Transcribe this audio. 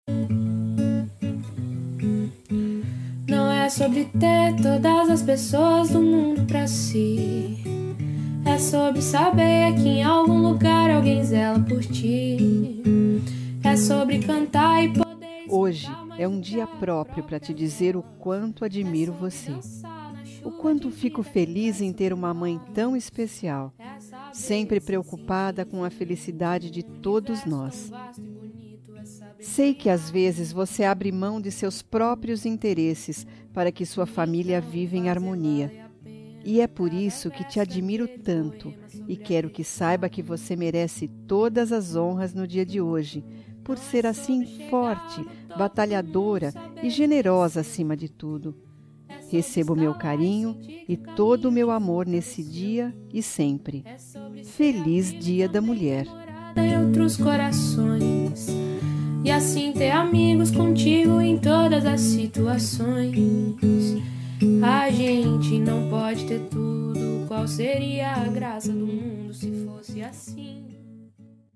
Não é sobre ter todas as pessoas do mundo pra si. É sobre saber que em algum lugar alguém zela por ti. É sobre cantar e poder Hoje escutar é mais um do que dia a próprio para te própria dizer o voz. quanto É admiro sobre você. dançar na O chuva de quanto fico vida que feliz em desce ter dos uma mãe tão lábios. especial, É sempre saber se preocupada sentir com a infinito felicidade de num todos universo tão nós. vasto e bonito. É saber Sei que às sonhar vezes sem você abre mão de seus próprios interesses para que sua família então viva em fazer harmonia. valer a E é pena por cada isso que te verso admiro daquele tanto poema e sobre quero que aquele saiba que sonho. você merece todas as honras no dia de hoje, por Não é ser assim sobre chegar forte, no topo do mundo, batalhadora e saber generosa acima esquecer. de tudo. É sobre Receba o meu escalar e carinho sentir que e o todo o caminho meu te amor nesse fortaleceu. dia e sempre. É sobre ser Feliz abrigo e Dia da também ter Mulher! morada em outros corações. E assim ter amigos contigo em todas as situações. A gente não pode ter tudo. Qual seria a graça do mundo se fosse assim?